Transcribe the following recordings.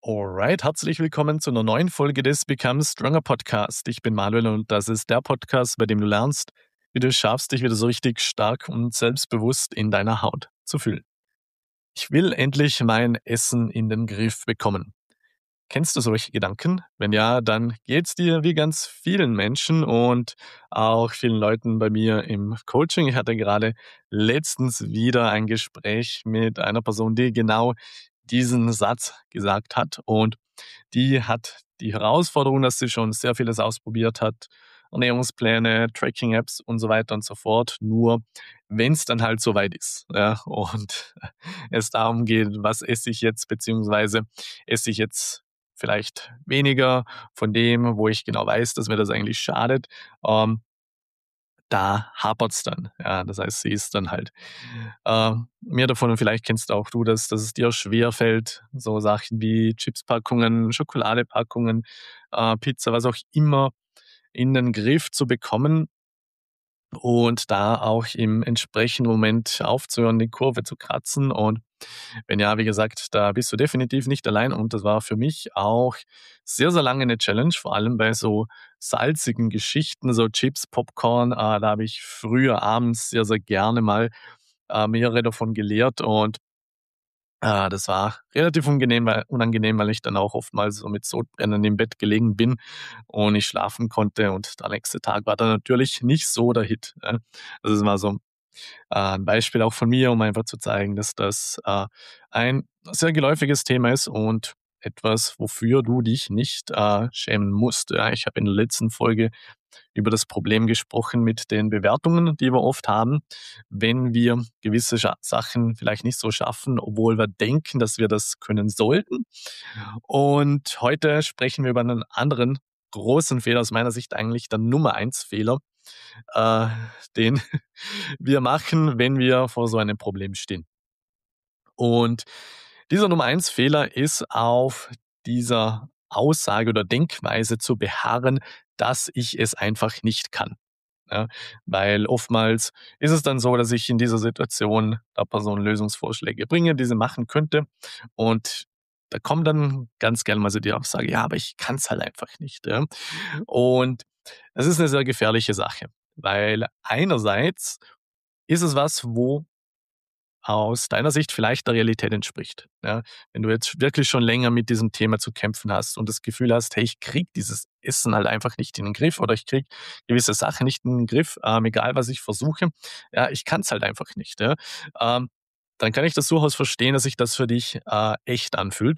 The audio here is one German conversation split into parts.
Alright, herzlich willkommen zu einer neuen Folge des Become Stronger Podcast. Ich bin Manuel und das ist der Podcast, bei dem du lernst, wie du es schaffst, dich wieder so richtig stark und selbstbewusst in deiner Haut zu fühlen. Ich will endlich mein Essen in den Griff bekommen. Kennst du solche Gedanken? Wenn ja, dann geht's dir wie ganz vielen Menschen und auch vielen Leuten bei mir im Coaching. Ich hatte gerade letztens wieder ein Gespräch mit einer Person, die genau diesen Satz gesagt hat. Und die hat die Herausforderung, dass sie schon sehr vieles ausprobiert hat, Ernährungspläne, Tracking-Apps und so weiter und so fort. Nur wenn es dann halt soweit ist, ja, und es darum geht, was esse ich jetzt, beziehungsweise esse ich jetzt vielleicht weniger von dem, wo ich genau weiß, dass mir das eigentlich schadet, ähm, da hapert's dann. Ja, das heißt, sie ist dann halt mehr davon und vielleicht kennst auch du das, dass es dir schwerfällt, so Sachen wie Chipspackungen, Schokoladepackungen, Pizza, was auch immer in den Griff zu bekommen und da auch im entsprechenden Moment aufzuhören, die Kurve zu kratzen. Und wenn ja, wie gesagt, da bist du definitiv nicht allein. Und das war für mich auch sehr, sehr lange eine Challenge, vor allem bei so salzigen Geschichten, so Chips, Popcorn. Da habe ich früher abends sehr, sehr gerne mal mehrere davon geleert und das war relativ unangenehm, weil ich dann auch oftmals so mit Sodbrennen im Bett gelegen bin und nicht schlafen konnte und der nächste Tag war dann natürlich nicht so der Hit, ja. Also, es war so 'n Beispiel auch von mir, um einfach zu zeigen, dass das ein sehr geläufiges Thema ist und etwas, wofür du dich nicht schämen musst, ja. Ich habe in der letzten Folge über das Problem gesprochen mit den Bewertungen, die wir oft haben, wenn wir gewisse Sachen vielleicht nicht so schaffen, obwohl wir denken, dass wir das können sollten. Und heute sprechen wir über einen anderen großen Fehler, aus meiner Sicht eigentlich der Nummer eins Fehler, äh, den wir machen, wenn wir vor so einem Problem stehen. Und dieser Nummer eins Fehler ist auf dieser Aussage oder Denkweise zu beharren, dass ich es einfach nicht kann. Ja, weil oftmals ist es dann so, dass ich in dieser Situation der Person Lösungsvorschläge bringe, die sie machen könnte. Und da kommt dann ganz gerne mal so die Aussage, ja, aber ich kann es halt einfach nicht. Ja. Und das ist eine sehr gefährliche Sache, weil einerseits ist es was, wo aus deiner Sicht vielleicht der Realität entspricht. Ja, wenn du jetzt wirklich schon länger mit diesem Thema zu kämpfen hast und das Gefühl hast, hey, ich kriege dieses Essen halt einfach nicht in den Griff oder ich kriege gewisse Sachen nicht in den Griff, egal was ich versuche, ja, ich kann es halt einfach nicht. Ja. Ähm, dann kann ich das durchaus verstehen, dass sich das für dich echt anfühlt.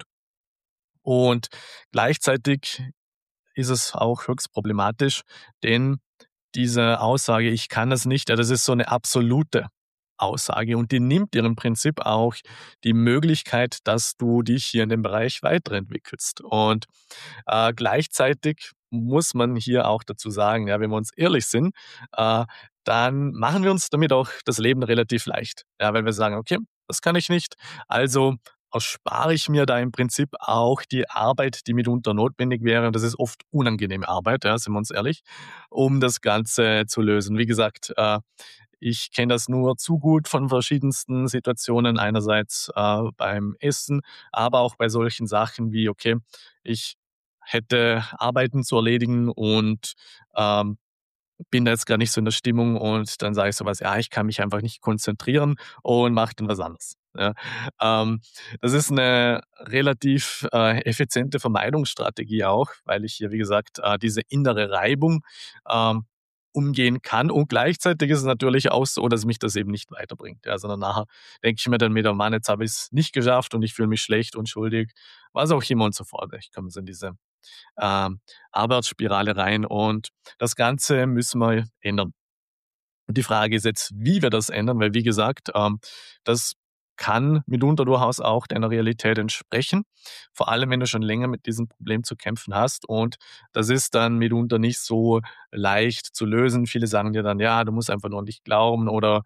Und gleichzeitig ist es auch höchst problematisch, denn diese Aussage, ich kann das nicht, ja, das ist so eine absolute Aussage und die nimmt dir im Prinzip auch die Möglichkeit, dass du dich hier in dem Bereich weiterentwickelst. Und gleichzeitig muss man hier auch dazu sagen, ja, wenn wir uns ehrlich sind, äh, dann machen wir uns damit auch das Leben relativ leicht. Ja, weil wir sagen, okay, das kann ich nicht, also erspare ich mir da im Prinzip auch die Arbeit, die mitunter notwendig wäre. Und das ist oft unangenehme Arbeit, ja, sind wir uns ehrlich, um das Ganze zu lösen. Wie gesagt, ich kenne das nur zu gut von verschiedensten Situationen. Einerseits beim Essen, aber auch bei solchen Sachen wie, okay, ich hätte Arbeiten zu erledigen und ähm, bin da jetzt gar nicht so in der Stimmung und dann sage ich so was: „Ja, ich kann mich einfach nicht konzentrieren“ und mache dann was anderes, ja. Ähm, das ist eine relativ effiziente Vermeidungsstrategie auch, weil ich hier, wie gesagt, diese innere Reibung ähm, umgehen kann und gleichzeitig ist es natürlich auch so, dass mich das eben nicht weiterbringt, ja, sondern nachher denke ich mir dann wieder: „Mann, jetzt habe ich's nicht geschafft und ich fühle mich schlecht und schuldig“, was auch immer und so fort. Ich komme so in diese ähm, Abwärtsspirale rein und das Ganze müssen wir ändern. Und die Frage ist jetzt, wie wir das ändern, weil wie gesagt, das kann mitunter durchaus auch deiner Realität entsprechen, vor allem wenn du schon länger mit diesem Problem zu kämpfen hast und das ist dann mitunter nicht so leicht zu lösen. Viele sagen dir dann, ja, du musst einfach nur an dich glauben oder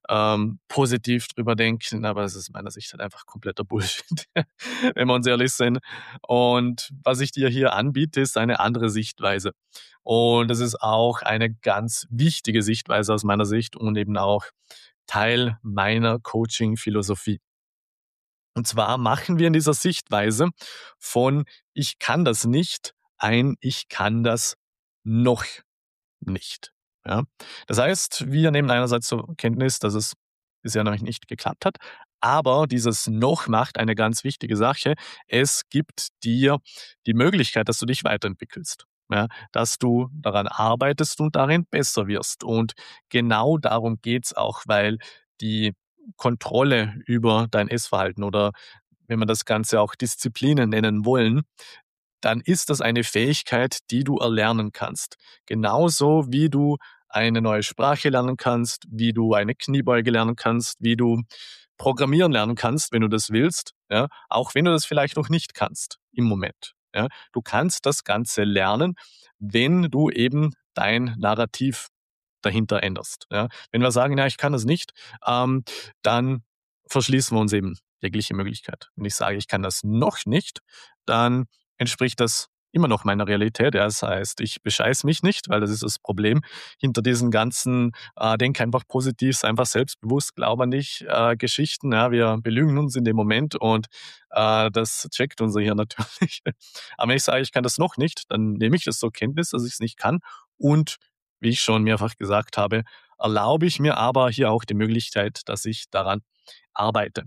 positiv drüber denken, aber es ist meiner Sicht halt einfach kompletter Bullshit, wenn wir uns ehrlich sind. Und was ich dir hier anbiete, ist eine andere Sichtweise. Und das ist auch eine ganz wichtige Sichtweise aus meiner Sicht und eben auch Teil meiner Coaching-Philosophie. Und zwar machen wir in dieser Sichtweise von „Ich kann das nicht“ ein „Ich kann das noch nicht“, ja? Das heißt, wir nehmen einerseits zur Kenntnis, dass es bisher noch nicht geklappt hat, aber dieses „noch“ macht eine ganz wichtige Sache. Es gibt dir die Möglichkeit, dass du dich weiterentwickelst, ja, dass du daran arbeitest und darin besser wirst. Und genau darum geht's auch, weil die Kontrolle über dein Essverhalten oder wenn wir das Ganze auch Disziplinen nennen wollen, dann ist das eine Fähigkeit, die du erlernen kannst. Genauso wie du eine neue Sprache lernen kannst, wie du eine Kniebeuge lernen kannst, wie du programmieren lernen kannst, wenn du das willst, ja, auch wenn du das vielleicht noch nicht kannst im Moment. Ja. Du kannst das Ganze lernen, wenn du eben dein Narrativ dahinter änderst. Ja. Wenn wir sagen, ja, ich kann das nicht, dann verschließen wir uns eben jegliche Möglichkeit. Wenn ich sage, ich kann das noch nicht, dann entspricht das immer noch meiner Realität. Ja, das heißt, ich bescheiße mich nicht, weil das ist das Problem hinter diesen ganzen denk einfach positiv, sei einfach selbstbewusst, glaube an dich Geschichten. Ja, wir belügen uns in dem Moment und das checkt unser Hirn natürlich. Aber wenn ich sage, ich kann das noch nicht, dann nehme ich das zur Kenntnis, dass ich es nicht kann und wie ich schon mehrfach gesagt habe, erlaube ich mir aber hier auch die Möglichkeit, dass ich daran arbeite.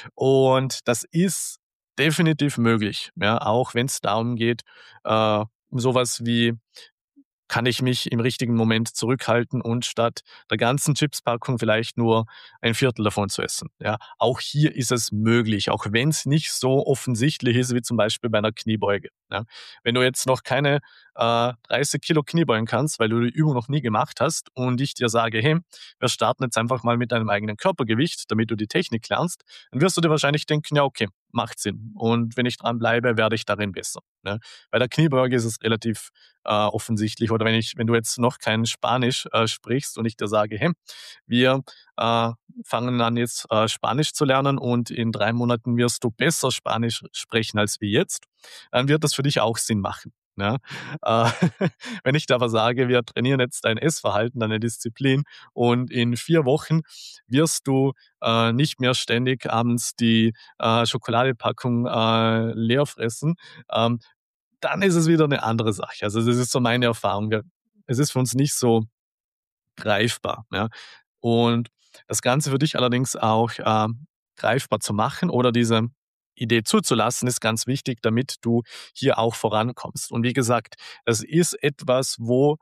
Und das ist definitiv möglich, ja, auch wenn es darum geht, um sowas wie kann ich mich im richtigen Moment zurückhalten und statt der ganzen Chipspackung vielleicht nur ein Viertel davon zu essen. Ja, auch hier ist es möglich, auch wenn es nicht so offensichtlich ist wie zum Beispiel bei einer Kniebeuge. Ja. Wenn du jetzt noch keine 30 Kilo Kniebeugen kannst, weil du die Übung noch nie gemacht hast und ich dir sage, hey, wir starten jetzt einfach mal mit deinem eigenen Körpergewicht, damit du die Technik lernst, dann wirst du dir wahrscheinlich denken, ja okay, macht Sinn. Und wenn ich dran bleibe, werde ich darin besser. Ne? Bei der Kniebeuge ist es relativ offensichtlich. Oder wenn du jetzt noch kein Spanisch sprichst und ich dir sage, hey, wir äh, fangen an jetzt Spanisch zu lernen und in 3 Monaten wirst du besser Spanisch sprechen als wie jetzt, dann wird das für dich auch Sinn machen. Ja? Äh, wenn ich aber sage, wir trainieren jetzt dein Essverhalten, deine Disziplin und in 4 Wochen wirst du nicht mehr ständig abends die Schokoladepackung leer fressen, ähm, dann ist es wieder eine andere Sache. Also, das ist so meine Erfahrung. Es ist für uns nicht so greifbar, ja. Und das Ganze für dich allerdings auch, greifbar zu machen oder diese Idee zuzulassen, ist ganz wichtig, damit du hier auch vorankommst. Und wie gesagt, das ist etwas,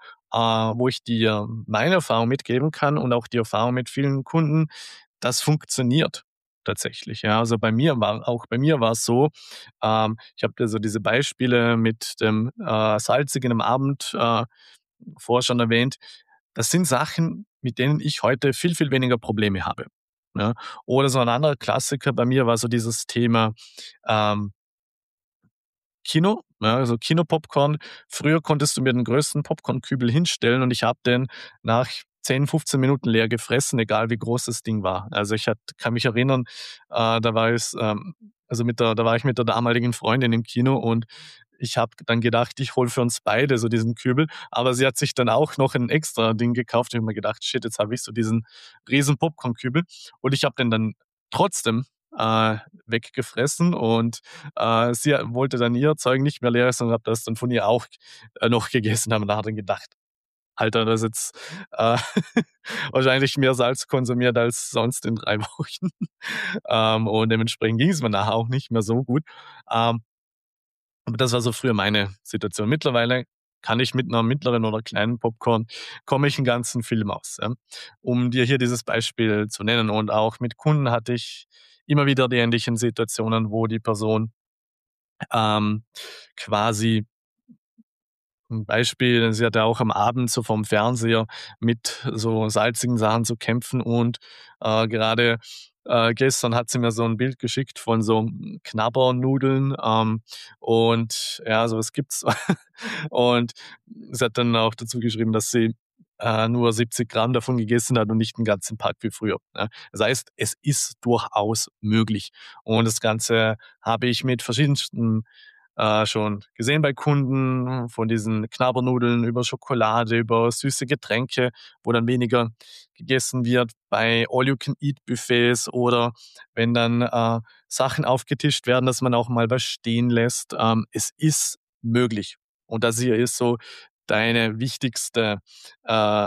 wo ich dir meine Erfahrung mitgeben kann und auch die Erfahrung mit vielen Kunden, das funktioniert tatsächlich, ja. Also, bei mir war es so, ich habe dir so diese Beispiele mit dem, Salzigen am Abend, vorher schon erwähnt. Das sind Sachen, mit denen ich heute viel, viel weniger Probleme habe, ne? Oder so ein anderer Klassiker bei mir war so dieses Thema, ähm, Kino, ja, also Kinopopcorn. Früher konntest du mir den größten Popcornkübel hinstellen und ich habe den nach 10, 15 Minuten leer gefressen, egal wie groß das Ding war. Also, kann mich erinnern, da war es, da war ich mit der damaligen Freundin im Kino und ich habe dann gedacht, ich hole für uns beide so diesen Kübel, aber sie hat sich dann auch noch ein extra Ding gekauft. Ich habe mir gedacht: „Shit, jetzt habe ich so diesen riesen Popcornkübel“ und ich habe den dann trotzdem, weggefressen und sie wollte dann ihr Zeug nicht mehr leer essen und habe das dann von ihr auch noch gegessen, habe dann gedacht: „Alter, das ist jetzt, äh, wahrscheinlich mehr Salz konsumiert als sonst in 3 Wochen.“ Und dementsprechend ging es mir nachher auch nicht mehr so gut. Ähm, aber das war so früher meine Situation. Mittlerweile kann ich mit einer mittleren oder kleinen Popcorn komme ich 'n ganzen Film aus, ja. Um dir hier dieses Beispiel zu nennen und auch mit Kunden hatte ich immer wieder die ähnlichen Situationen, wo die Person, ähm, quasi 'n Beispiel, sie hatte auch am Abend so vorm Fernseher mit so salzigen Sachen zu kämpfen und, gerade, gestern hat sie mir so 'n Bild geschickt von so Knabbernudeln, und ja, so was gibt's. Und sie hat dann auch dazu geschrieben, dass sie, nur 70 Gramm davon gegessen hat und nicht 'n ganzen Pack wie früher, ne? Das heißt, es ist durchaus möglich. Und das Ganze habe ich mit verschiedensten schon gesehen bei Kunden, von diesen Knabbernudeln über Schokolade, über süße Getränke, wo dann weniger gegessen wird, bei All-You-Can-Eat-Buffets oder wenn dann Sachen aufgetischt werden, dass man auch mal was stehen lässt. Es ist möglich. Und das hier ist so deine wichtigste, äh,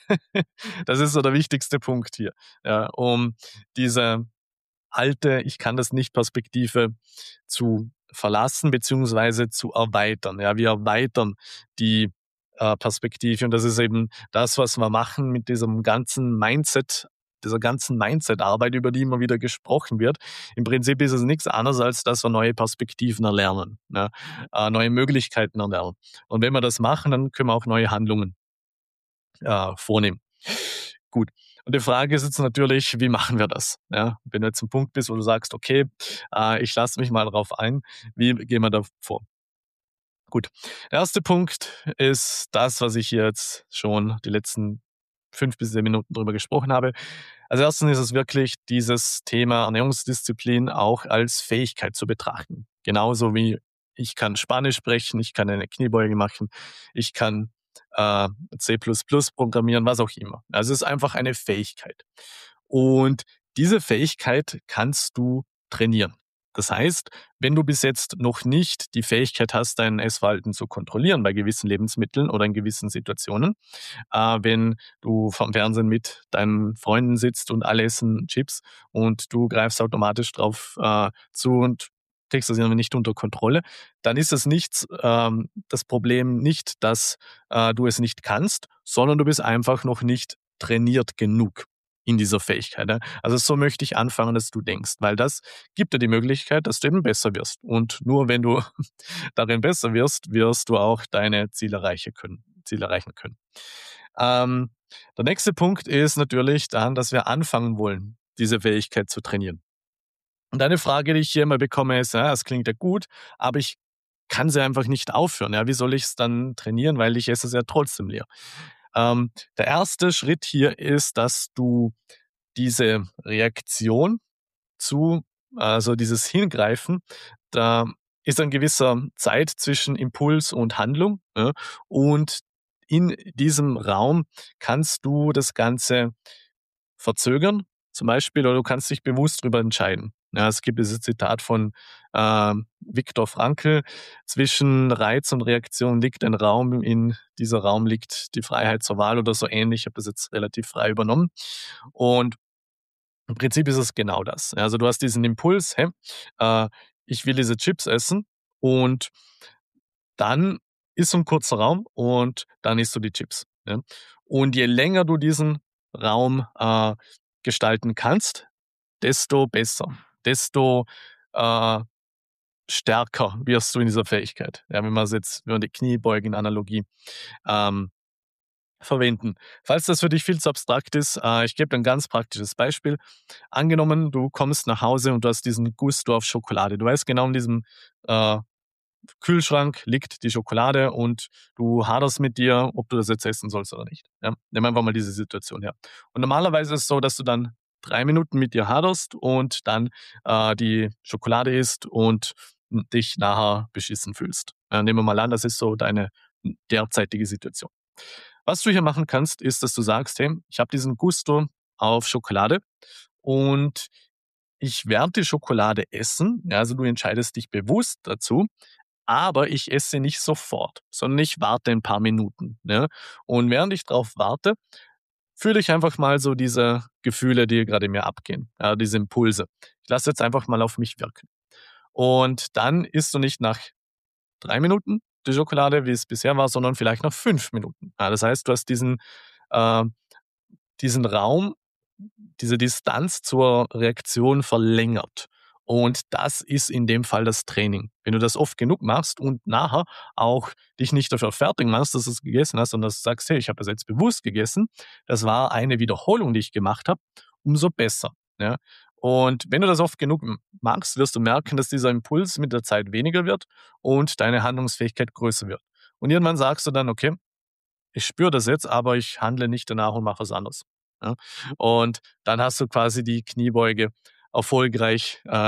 das ist so der wichtigste Punkt hier, ja, um diese alte „Ich kann das nicht“ Perspektive zu verlassen beziehungsweise zu erweitern. Ja, wir erweitern die Perspektive und das ist eben das, was wir machen mit diesem ganzen Mindset dieser ganzen Mindset-Arbeit, über die immer wieder gesprochen wird. Im Prinzip ist es nichts anderes, als dass wir neue Perspektiven erlernen, ne? Neue Möglichkeiten erlernen. Und wenn wir das machen, dann können wir auch neue Handlungen vornehmen. Gut. Und die Frage ist jetzt natürlich, wie machen wir das? Ja, wenn du jetzt ein Punkt bist, wo du sagst, okay, ich lasse mich mal drauf ein, wie gehen wir da vor? Gut. Der erste Punkt ist das, was ich hier jetzt schon die letzten 5 bis 10 Minuten drüber gesprochen habe. Als Erstes ist es wirklich dieses Thema Ernährungsdisziplin auch als Fähigkeit zu betrachten. Genauso wie ich kann Spanisch sprechen, ich kann eine Kniebeuge machen, ich kann C++ programmieren, was auch immer. Also es ist einfach eine Fähigkeit. Und diese Fähigkeit kannst du trainieren. Das heißt, wenn du bis jetzt noch nicht die Fähigkeit hast, dein Essverhalten zu kontrollieren bei gewissen Lebensmitteln oder in gewissen Situationen, wenn du vom Fernsehen mit deinen Freunden sitzt und alle essen Chips und du greifst automatisch drauf zu und kriegst das irgendwie nicht unter Kontrolle, dann ist es nicht das Problem nicht, dass du es nicht kannst, sondern du bist einfach noch nicht trainiert genug in dieser Fähigkeit. Ja? Also so möchte ich anfangen, dass du denkst, weil das gibt dir die Möglichkeit, dass du eben besser wirst. Und nur wenn du darin besser wirst, wirst du auch deine Ziele erreichen können. Ähm, der nächste Punkt ist natürlich dann, dass wir anfangen wollen, diese Fähigkeit zu trainieren. Und eine Frage, die ich hier immer bekomme, ist, ja, es klingt ja gut, aber ich kann sie einfach nicht aufhören. Ja, wie soll ich es dann trainieren, weil ich esse es ja trotzdem leer. Der erste Schritt hier ist, dass du diese Reaktion zu also dieses Hingreifen, da ist ein gewisser Zeit zwischen Impuls und Handlung, ja, und in diesem Raum kannst du das Ganze verzögern, zum Beispiel, oder du kannst dich bewusst darüber entscheiden. Ja, es gibt dieses Zitat von Viktor Frankl: „Zwischen Reiz und Reaktion liegt ein Raum, in dieser Raum liegt die Freiheit zur Wahl“, oder so ähnlich. Ich habe das jetzt relativ frei übernommen. Und im Prinzip ist es genau das. Ja, also du hast diesen Impuls, hey, äh, ich will diese Chips essen und dann ist so ein kurzer Raum und dann isst du die Chips, ja? Und je länger du diesen Raum gestalten kannst, desto besser, desto äh, stärker wirst du in dieser Fähigkeit. Ja, wenn wir die Kniebeugen-Analogie ähm, verwenden. Falls das für dich viel zu abstrakt ist, ich gebe dir 'n ganz praktisches Beispiel. Angenommen, du kommst nach Hause und du hast diesen Gusto auf Schokolade. Du weißt genau, in diesem äh, Kühlschrank liegt die Schokolade und du haderst mit dir, ob du das jetzt essen sollst oder nicht. Ja? Nimm einfach mal diese Situation her. Und normalerweise ist es so, dass du dann 3 Minuten mit dir haderst und dann die Schokolade isst und dich nachher beschissen fühlst. Nehmen wir mal an, das ist so deine derzeitige Situation. Was du hier machen kannst, ist, dass du sagst, hey, ich habe diesen Gusto auf Schokolade und ich werde die Schokolade essen. Ja, also du entscheidest dich bewusst dazu, aber ich esse nicht sofort, sondern ich warte ein paar Minuten. Ne? Und während ich darauf warte, fühle ich einfach mal so diese Gefühle, die gerade in mir abgehen, ja, diese Impulse. Ich lasse jetzt einfach mal auf mich wirken. Und dann isst du nicht nach 3 Minuten die Schokolade, wie es bisher war, sondern vielleicht nach 5 Minuten. Ja, das heißt, du hast äh, diesen Raum, diese Distanz zur Reaktion verlängert. Und das ist in dem Fall das Training. Wenn du das oft genug machst und nachher auch dich nicht dafür fertig machst, dass du es gegessen hast, sondern dass du sagst, hey, ich habe das jetzt bewusst gegessen, das war eine Wiederholung, die ich gemacht habe, umso besser. Ja? Und wenn du das oft genug machst, wirst du merken, dass dieser Impuls mit der Zeit weniger wird und deine Handlungsfähigkeit größer wird. Und irgendwann sagst du dann, okay, ich spüre das jetzt, aber ich handle nicht danach und mache was anderes. Ja? Und dann hast du quasi die Kniebeuge erfolgreich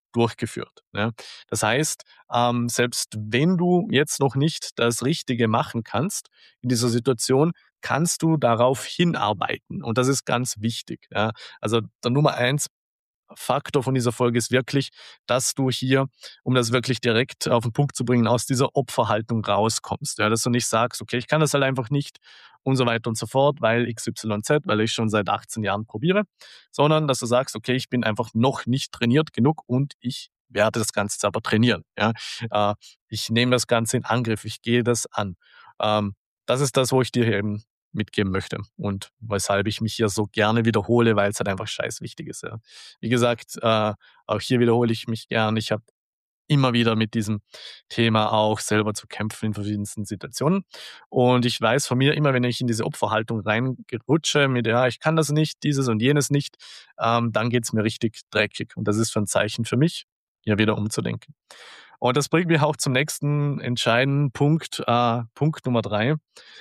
durchgeführt. Ja. Das heißt, selbst wenn du jetzt noch nicht das Richtige machen kannst in dieser Situation, kannst du darauf hinarbeiten. Und das ist ganz wichtig. Ja. Also der Nummer eins Faktor von dieser Folge ist wirklich, dass du hier, um das wirklich direkt auf den Punkt zu bringen, aus dieser Opferhaltung rauskommst. Ja, dass du nicht sagst, okay, ich kann das halt einfach nicht und so weiter und so fort, weil XYZ, weil ich schon seit 18 Jahren probiere, sondern dass du sagst, okay, ich bin einfach noch nicht trainiert genug und ich werde das Ganze aber trainieren. Ja, äh, ich nehme das Ganze in Angriff, ich gehe das an. Das ist das, wo ich dir eben mitgeben möchte und weshalb ich mich hier so gerne wiederhole, weil es halt einfach scheiß wichtig ist. Ja. Wie gesagt, auch hier wiederhole ich mich gern. Ich habe immer wieder mit diesem Thema auch selber zu kämpfen in verschiedensten Situationen. Und ich weiß von mir, immer wenn ich in diese Opferhaltung reingerutsche mit, ja, ich kann das nicht, dieses und jenes nicht, dann geht's mir richtig dreckig. Und das ist für ein Zeichen für mich, hier wieder umzudenken. Und das bringt mich auch zum nächsten entscheidenden Punkt, Punkt Nummer 3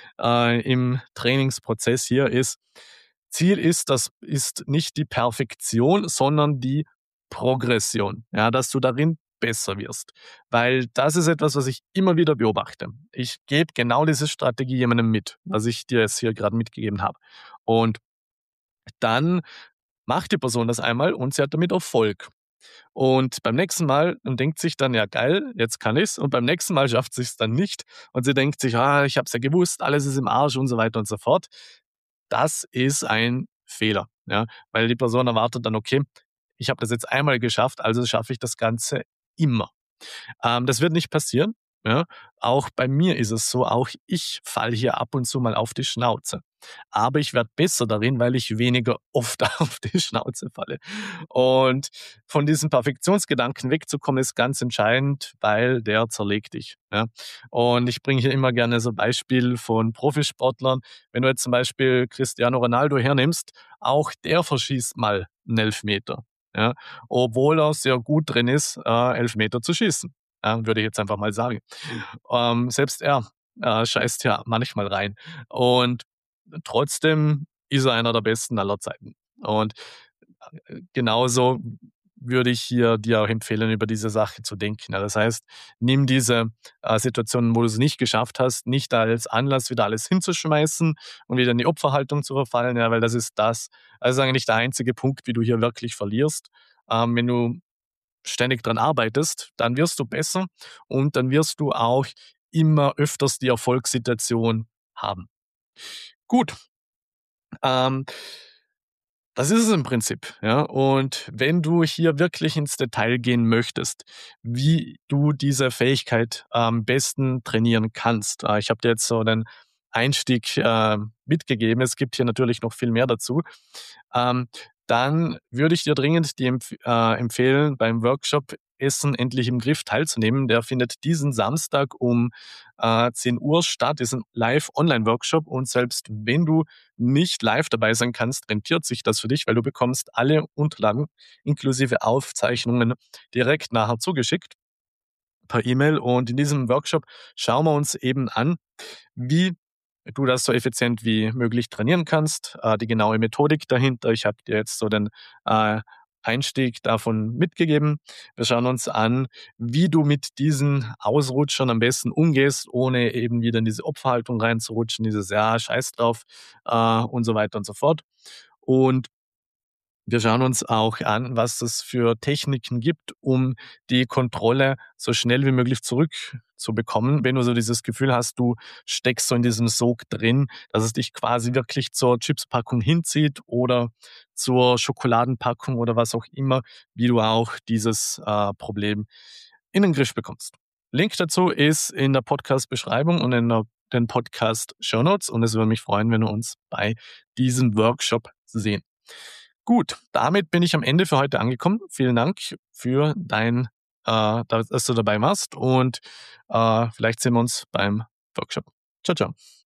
im Trainingsprozess hier ist, Ziel ist, das ist nicht die Perfektion, sondern die Progression, ja, dass du darin besser wirst. Weil das ist etwas, was ich immer wieder beobachte. Ich gebe genau diese Strategie jemandem mit, was ich dir jetzt hier gerade mitgegeben habe. Und dann macht die Person das einmal und sie hat damit Erfolg. Und beim nächsten Mal und denkt sich dann, ja geil, jetzt kann ich's. Und beim nächsten Mal schafft sich's dann nicht. Und sie denkt sich, ich habe es ja gewusst, alles ist im Arsch und so weiter und so fort. Das ist ein Fehler, ja, weil die Person erwartet dann, okay, ich habe das jetzt einmal geschafft, also schaffe ich das Ganze immer. Das wird nicht passieren. Ja. Auch bei mir ist es so, auch ich falle hier ab und zu mal auf die Schnauze. Aber ich werde besser darin, weil ich weniger oft auf die Schnauze falle. Und von diesem Perfektionsgedanken wegzukommen, ist ganz entscheidend, weil der zerlegt dich. Ja. Und ich bringe hier immer gerne so ein Beispiel von Profisportlern. Wenn du jetzt zum Beispiel Cristiano Ronaldo hernimmst, auch der verschießt mal einen Elfmeter. Ja, obwohl er sehr gut drin ist, Elfmeter zu schießen. Ja, würde ich jetzt einfach mal sagen. Selbst er scheißt ja manchmal rein. Und trotzdem ist er einer der Besten aller Zeiten. Und genauso würde ich hier dir auch empfehlen, über diese Sache zu denken. Ja, das heißt, nimm diese Situationen, wo du es nicht geschafft hast, nicht als Anlass, wieder alles hinzuschmeißen und wieder in die Opferhaltung zu verfallen, ja, weil das ist eigentlich der einzige Punkt, wie du hier wirklich verlierst. Wenn du ständig dran arbeitest, dann wirst du besser und dann wirst du auch immer öfters die Erfolgssituation haben. Gut, ähm, das ist es im Prinzip, ja. Und wenn du hier wirklich ins Detail gehen möchtest, wie du diese Fähigkeit am besten trainieren kannst. Ich habe dir jetzt so den Einstieg mitgegeben. Es gibt hier natürlich noch viel mehr dazu. Ähm, Dann würde ich dir dringend empfehlen, beim Workshop Essen endlich im Griff teilzunehmen. Der findet diesen Samstag um 10 Uhr statt, ist ein Live-Online-Workshop und selbst wenn du nicht live dabei sein kannst, rentiert sich das für dich, weil du bekommst alle Unterlagen inklusive Aufzeichnungen direkt nachher zugeschickt per E-Mail. Und in diesem Workshop schauen wir uns eben an, wie du das so effizient wie möglich trainieren kannst, die genaue Methodik dahinter. Ich habe dir jetzt so den äh, Einstieg davon mitgegeben. Wir schauen uns an, wie du mit diesen Ausrutschern am besten umgehst, ohne eben wieder in diese Opferhaltung reinzurutschen, dieses ja, scheiß drauf und so weiter und so fort. Und wir schauen uns auch an, was es für Techniken gibt, um die Kontrolle so schnell wie möglich zurückzubekommen. Wenn du so dieses Gefühl hast, du steckst so in diesem Sog drin, dass es dich quasi wirklich zur Chipspackung hinzieht oder zur Schokoladenpackung oder was auch immer, wie du auch dieses Problem in den Griff bekommst. Link dazu ist in der Podcast-Beschreibung und in den Podcast-Shownotes und es würde mich freuen, wenn wir uns bei diesem Workshop sehen. Gut, damit bin ich am Ende für heute angekommen. Vielen Dank für dass du dabei warst und vielleicht sehen wir uns beim Workshop. Ciao, ciao.